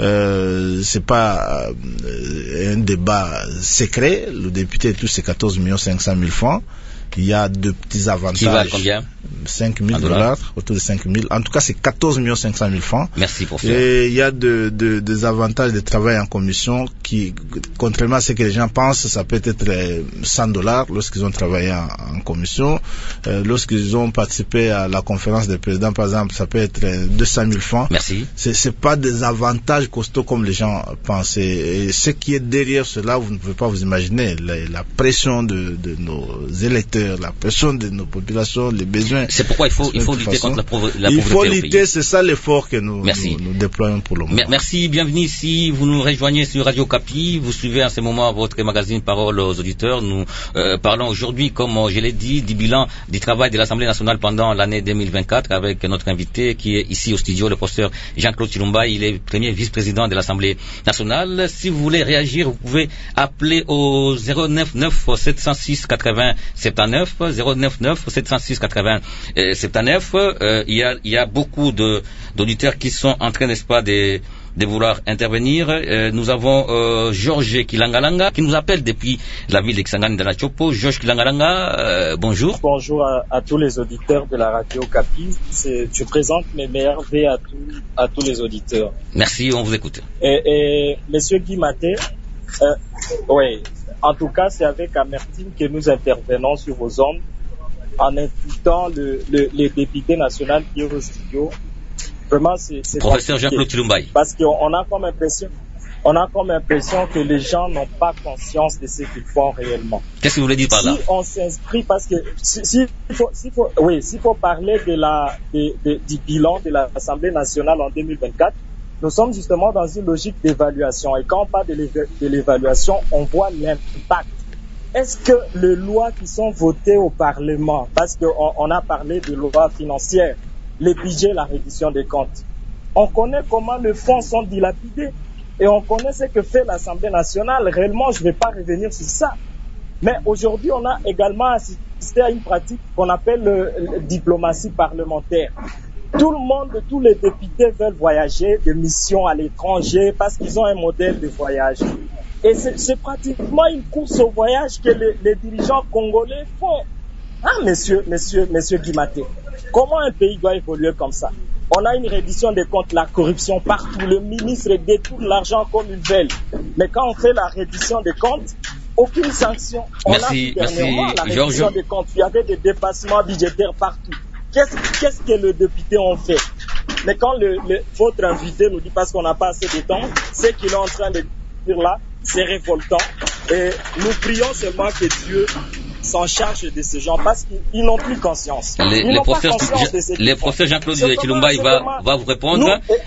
euh, c'est pas euh, un débat secret. Le député touche ses quatorze millions cinq cent mille francs. Il y a de petits avantages. Qui valent combien? cinq mille dollars, autour de cinq mille. En tout cas, c'est quatorze millions cinq cent mille francs. Merci pour ça. Et il y a de, de, des avantages de travail en commission qui, contrairement à ce que les gens pensent, ça peut être cent dollars lorsqu'ils ont travaillé en, en commission. Euh, lorsqu'ils ont participé à la conférence des présidents, par exemple, ça peut être deux cent mille francs. Merci. C'est, c'est pas des avantages costauds comme les gens pensent. Et ce qui est derrière cela, vous ne pouvez pas vous imaginer. La, la pression de, de nos électeurs, la pression de nos populations, les besoins. C'est pourquoi il faut, il faut lutter contre la, pauvre, la il pauvreté. Il faut lutter, c'est ça l'effort que nous, Merci. nous, nous déployons pour le moment. Merci, bienvenue ici. Vous nous rejoignez sur Radio Kapi. Vous suivez en ce moment votre magazine Parole aux auditeurs. Nous euh, parlons aujourd'hui, comme je l'ai dit, du bilan du travail de l'Assemblée nationale pendant l'année deux mille vingt-quatre avec notre invité qui est ici au studio, le professeur Jean-Claude Chilumba. Il est le premier vice-président de l'Assemblée nationale. Si vous voulez réagir, vous pouvez appeler au zéro neuf neuf sept zéro six quatre-vingts soixante-dix-neuf, zéro neuf neuf sept zéro six quatre-vingts soixante-dix-neuf. Euh, il y a, il y a beaucoup de, d'auditeurs qui sont en train, n'est-ce pas, de, de vouloir intervenir. Euh, nous avons euh, Georges Kilangalanga qui nous appelle depuis la ville de Kisangani de la Chopo. Georges Kilangalanga, euh, bonjour. Bonjour à, à tous les auditeurs de la radio Kapi. C'est, je présente mes meilleurs vœux à, tout, à tous les auditeurs. Merci, on vous écoute. Et, et Monsieur Guy Maté, euh, oui, en tout cas, c'est avec amertume que nous intervenons sur vos ondes en invitant le, le, les députés nationaux qui est au studio. Vraiment, c'est, c'est professeur Jean-Claude Chilumba. Parce qu'on a comme impression, on a comme impression que les gens n'ont pas conscience de ce qu'ils font réellement. Qu'est-ce que vous voulez dire par là? Si on s'inscrit, parce que si, si faut, s'il faut, oui, s'il faut parler de la, de, de, du bilan de l'Assemblée nationale en deux mille vingt-quatre, nous sommes justement dans une logique d'évaluation. Et quand on parle de, de l'évaluation, on voit l'impact. Est-ce que les lois qui sont votées au Parlement, parce qu'on on a parlé de lois financières, les budgets, la reddition des comptes, on connaît comment les fonds sont dilapidés et on connaît ce que fait l'Assemblée nationale. Réellement, je ne vais pas revenir sur ça. Mais aujourd'hui, on a également assisté à une pratique qu'on appelle le, le diplomatie parlementaire. Tout le monde, tous les députés veulent voyager de mission à l'étranger parce qu'ils ont un modèle de voyage. Et c'est, c'est pratiquement une course au voyage que les, les dirigeants congolais font. Ah, monsieur, monsieur, monsieur Guimaté, comment un pays doit évoluer comme ça? On a une reddition des comptes, la corruption partout. Le ministre détourne l'argent comme une veille. Mais quand on fait la reddition des comptes, aucune sanction. On merci, a dernièrement merci, la reddition Georges. des comptes. Il y avait des dépassements budgétaires partout. Qu'est-ce, qu'est-ce que les députés ont fait? Mais quand le, le, votre invité nous dit parce qu'on n'a pas assez de temps, c'est qu'il est en train de dire là, c'est révoltant. Et nous prions seulement que Dieu s'en charge de ces gens parce qu'ils n'ont plus conscience. Les, Ils les n'ont professeurs, pas conscience de ces les professeurs Jean-Claude c'est Chilumba, il va, va vous répondre. nous, et, oui,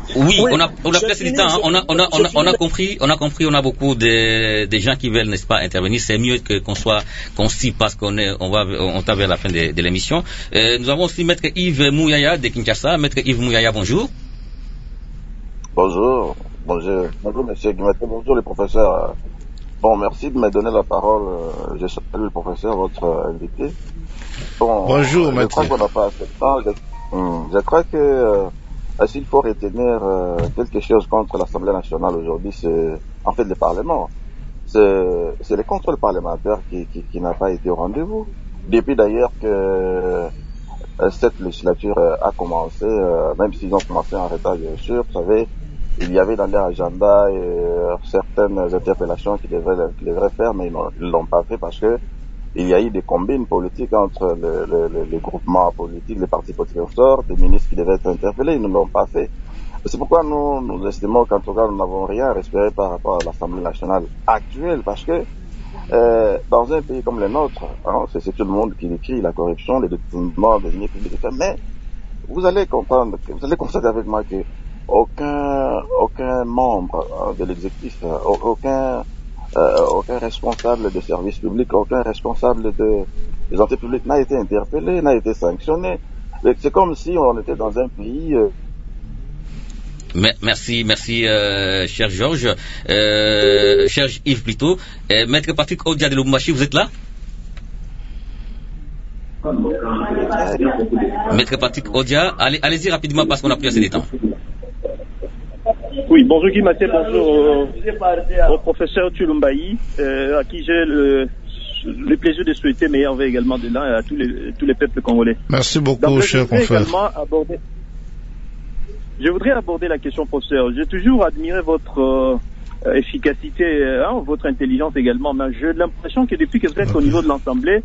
Oui, Oui, on a, on a je placé du finis, temps, hein. je- on a, on a, je on a, on a finis. compris, on a compris, on a beaucoup de, de gens qui veulent, n'est-ce pas, intervenir. C'est mieux que, qu'on soit concis parce qu'on est, on va, on t'a vers la fin de, de l'émission. Euh, nous avons aussi Maître Yves Mouyaya de Kinshasa. Maître Yves Mouyaya, bonjour. Bonjour, bonjour, bonjour monsieur Guimaté, bonjour les professeurs. Bon, merci de me donner la parole. Je salue le professeur, votre invité. Bon, Bonjour, je maître. crois qu'on n'a pas assez de temps. Je, hum, je crois que euh, s'il faut retenir euh, quelque chose contre l'Assemblée nationale aujourd'hui, c'est en fait le Parlement. C'est, c'est le contrôle parlementaire qui, qui, qui n'a pas été au rendez-vous. Depuis d'ailleurs que euh, cette législature euh, a commencé, euh, même s'ils ont commencé en retard, bien sûr, vous savez, il y avait dans leur agenda euh, certaines interpellations qu'ils devraient, qu'ils devraient faire, mais ils ne l'ont pas fait parce que il y a eu des combines politiques entre le, le, le, les groupements politiques, les partis politiques en sorte, des ministres qui devaient être interpellés, ils ne l'ont pas fait. C'est pourquoi nous, nous estimons qu'en tout cas, nous n'avons rien à espérer par rapport à l'Assemblée nationale actuelle, parce que euh, dans un pays comme le nôtre, hein, c'est, c'est tout le monde qui décrit la corruption, les détournements des deniers publics, mais vous allez comprendre, vous allez constater avec moi que aucun, aucun membre hein, de l'exécutif, aucun Euh, aucun responsable de service public, aucun responsable de, des entités publiques n'a été interpellé, n'a été sanctionné. C'est comme si on était dans un pays... Euh... Merci, merci, euh, cher Georges, euh, cher Yves plutôt. Euh, Maître Patrick Odia de Lubumbashi, vous êtes là? Maître Patrick Odia, allez, allez-y rapidement parce qu'on a plus assez de temps. Oui, bonjour Guy Maté, bonjour au, au professeur Tulumbayi, euh, à qui j'ai le, le plaisir de souhaiter meilleur vœu également de l'an et à tous les, tous les peuples congolais. Merci beaucoup, Donc, cher confrère. Aborder, je voudrais aborder la question, professeur. J'ai toujours admiré votre euh, efficacité, hein, votre intelligence également, mais j'ai l'impression que depuis que vous êtes au niveau de l'Assemblée,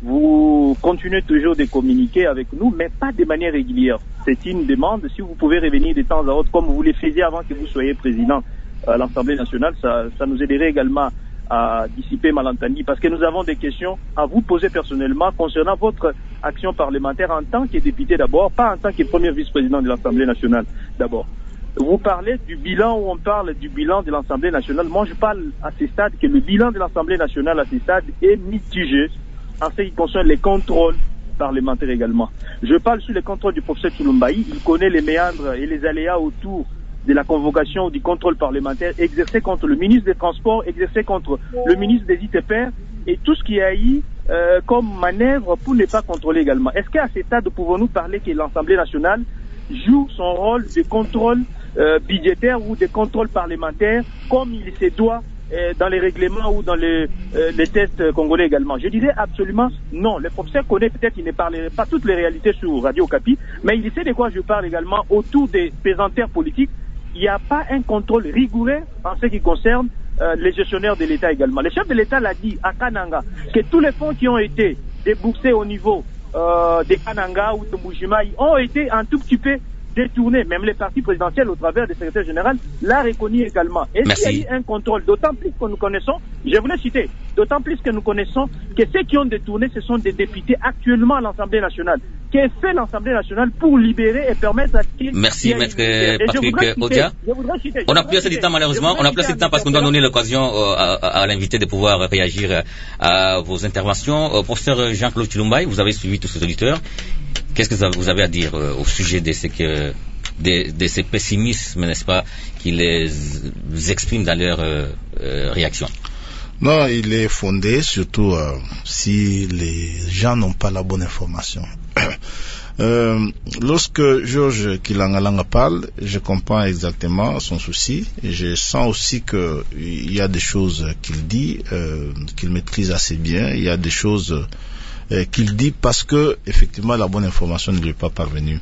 vous continuez toujours de communiquer avec nous, mais pas de manière régulière. C'est une demande. Si vous pouvez revenir de temps à autre, comme vous le faisiez avant que vous soyez président à l'Assemblée nationale, ça, ça nous aiderait également à dissiper malentendus, parce que nous avons des questions à vous poser personnellement concernant votre action parlementaire en tant que député d'abord, pas en tant que premier vice-président de l'Assemblée nationale d'abord. Vous parlez du bilan, où on parle du bilan de l'Assemblée nationale. Moi, je parle à ce stade que le bilan de l'Assemblée nationale à ce stade est mitigé en ce qui concerne les contrôles parlementaires également. Je parle sur les contrôles du professeur Tulumbayi. Il connaît les méandres et les aléas autour de la convocation du contrôle parlementaire exercé contre le ministre des Transports, exercé contre le ministre des I T P R et tout ce qui a eu euh, comme manœuvre pour ne pas contrôler également. Est-ce qu'à ce stade, pouvons-nous parler que l'Assemblée nationale joue son rôle de contrôle euh, budgétaire ou de contrôle parlementaire comme il se doit dans les règlements ou dans les, euh, les tests congolais également? Je dirais absolument non. Le professeur connaît, peut-être il ne parlerait pas toutes les réalités sur Radio Okapi, mais il sait de quoi je parle également autour des pesanteurs politiques. Il n'y a pas un contrôle rigoureux en ce qui concerne euh, les gestionnaires de l'État également. Le chef de l'État l'a dit à Kananga que tous les fonds qui ont été déboursés au niveau euh, de Kananga ou de Mbujimayi ont été un tout petit peu détourné, même les partis présidentiels au travers des secrétaires généraux l'a reconnu également. Et s'il y a eu un contrôle, d'autant plus que nous connaissons, je voulais citer, d'autant plus que nous connaissons que ceux qui ont détourné, ce sont des députés actuellement à l'Assemblée nationale. Qu'est fait l'Assemblée nationale pour libérer et permettre à qui... Merci, maître Patrick Odia. On n'a plus assez de temps malheureusement, on n'a plus assez de temps parce qu'on doit donner l'occasion euh, à, à l'invité de pouvoir réagir à vos interventions. Euh, professeur Jean-Claude Tulumbayi, vous avez suivi tous ces auditeurs. Qu'est-ce que vous avez à dire euh, au sujet de, ce que, de, de ces pessimismes, n'est-ce pas, qui les, les expriment dans leur euh, euh, réaction? Non, il est fondé, surtout euh, si les gens n'ont pas la bonne information. euh, lorsque Georges Kilangalanga parle, je comprends exactement son souci. Et je sens aussi qu'il y a des choses qu'il dit, euh, qu'il maîtrise assez bien. Il y a des choses... Euh, qu'il dit parce que effectivement la bonne information ne lui est pas parvenue.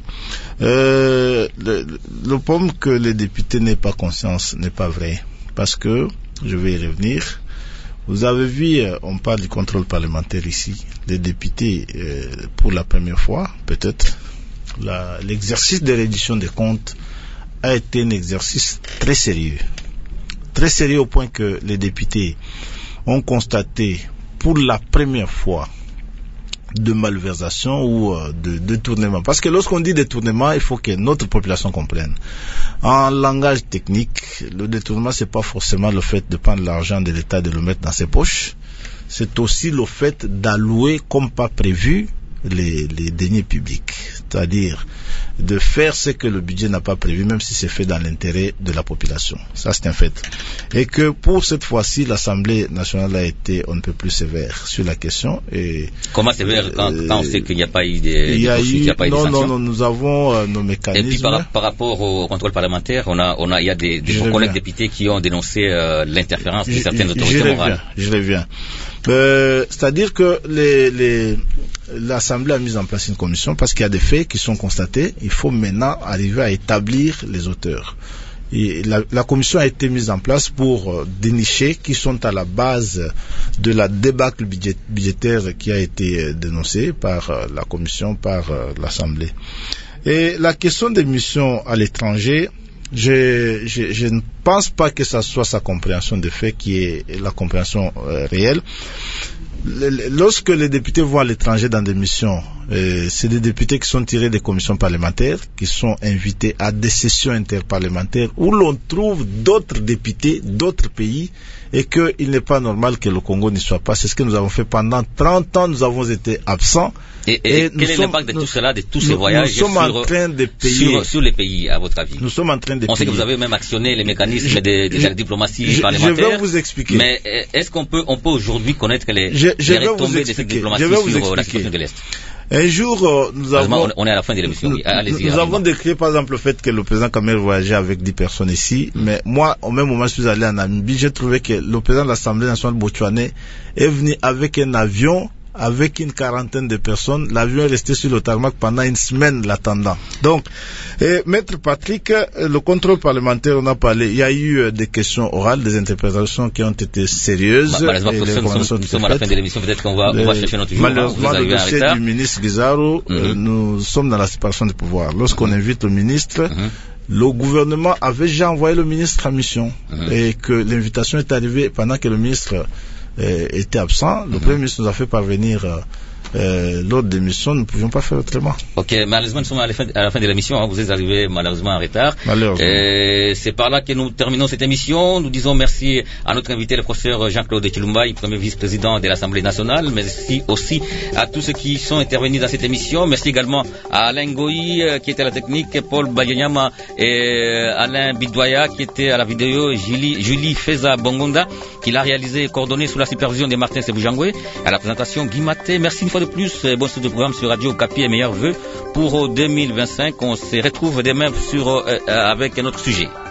Euh, le, le problème que les députés n'aient pas conscience n'est pas vrai, parce que je vais y revenir. Vous avez vu, on parle du contrôle parlementaire ici. Les députés, euh, pour la première fois, peut-être, la, l'exercice de reddition des comptes a été un exercice très sérieux, très sérieux au point que les députés ont constaté pour la première fois de malversation ou euh, de détournement. Parce que lorsqu'on dit détournement, il faut que notre population comprenne. En langage technique, le détournement, c'est pas forcément le fait de prendre l'argent de l'État et de le mettre dans ses poches. C'est aussi le fait d'allouer comme pas prévu les, les deniers publics. C'est-à-dire de faire ce que le budget n'a pas prévu, même si c'est fait dans l'intérêt de la population. Ça, c'est un fait. Et que pour cette fois-ci, l'Assemblée nationale a été on ne peut plus sévère sur la question. Et comment sévère quand, euh, quand on sait qu'il n'y a pas eu des, il y a des poursuites, eu, il n'y a pas eu non, des sanctions? Non, non, nous avons euh, nos mécanismes. Et puis par, par rapport au contrôle parlementaire, on a, on a, il y a des, des collègues députés qui ont dénoncé euh, l'interférence de certaines autorités morales. Je reviens. Euh, c'est-à-dire que les, les, l'Assemblée a mis en place une commission parce qu'il y a des faits qui sont constatés. Il faut maintenant arriver à établir les auteurs. Et la, la commission a été mise en place pour euh, dénicher qui sont à la base de la débâcle budgét, budgétaire qui a été euh, dénoncée par euh, la commission, par euh, l'Assemblée. Et la question des missions à l'étranger, Je, je, je ne pense pas que ça soit sa compréhension des faits qui est la compréhension euh, réelle. Lorsque les députés vont à l'étranger dans des missions, euh, c'est des députés qui sont tirés des commissions parlementaires, qui sont invités à des sessions interparlementaires où l'on trouve d'autres députés d'autres pays et qu'il n'est pas normal que le Congo n'y soit pas. C'est ce que nous avons fait pendant trente ans, nous avons été absents. Et, et, et quel est l'impact de tout cela, de tous ces nous, voyages nous sommes sur, en train de payer, sur, sur les pays, à votre avis? Nous sommes en train de On payer. sait que vous avez même actionné les mécanismes je, de, de je, la diplomatie je, parlementaire. Je vais vous expliquer. Mais est-ce qu'on peut, on peut aujourd'hui connaître que les, je, je les retombées de cette diplomatie sur la situation de l'Est? Un jour, euh, nous avons... On est à la fin de l'émission. Nous, Allez-y, nous avons décrit, par exemple, le fait que le président Kamel voyageait avec dix personnes ici. Mm. Mais moi, au même moment, je suis allé en Namibie. J'ai trouvé que le président de l'Assemblée nationale botswanais est venu avec un avion avec une quarantaine de personnes. L'avion est resté sur le tarmac pendant une semaine l'attendant. Donc, et Maître Patrick, le contrôle parlementaire, on a parlé, il y a eu des questions orales, des interprétations qui ont été sérieuses. Bah, malheureusement, et nous, sommes, nous sommes à la fin de l'émission, peut-être qu'on va, on va chercher notre jour. Malheureusement, le dossier du ministre Guizaro, mm-hmm. euh, nous sommes dans la séparation des pouvoirs. Lorsqu'on mm-hmm. invite le ministre, mm-hmm. le gouvernement avait déjà envoyé le ministre en mission mm-hmm. et que l'invitation est arrivée pendant que le ministre euh, était absent. Le mm-hmm. Premier ministre nous a fait parvenir euh, euh, l'ordre de mission, nous ne pouvions pas faire autrement. Ok, malheureusement, nous sommes à la fin, à la fin de l'émission, hein. Vous êtes arrivé malheureusement en retard. Malheureusement. Et c'est par là que nous terminons cette émission. Nous disons merci à notre invité, le professeur Jean-Claude Chilumbaï, premier vice-président de l'Assemblée nationale. Merci aussi à tous ceux qui sont intervenus dans cette émission. Merci également à Alain Goï, qui était à la technique, Paul Bayonyama et Alain Bidouaya, qui était à la vidéo, Julie, Julie Feza Bongonda, qui l'a réalisé et coordonné sous la supervision de Martin Sebujangwe. À la présentation, Guy Maté. Merci une fois de plus. Bon suite de programme sur Radio Okapi et meilleurs vœux pour deux mille vingt-cinq. On se retrouve demain sur, euh, avec un autre sujet.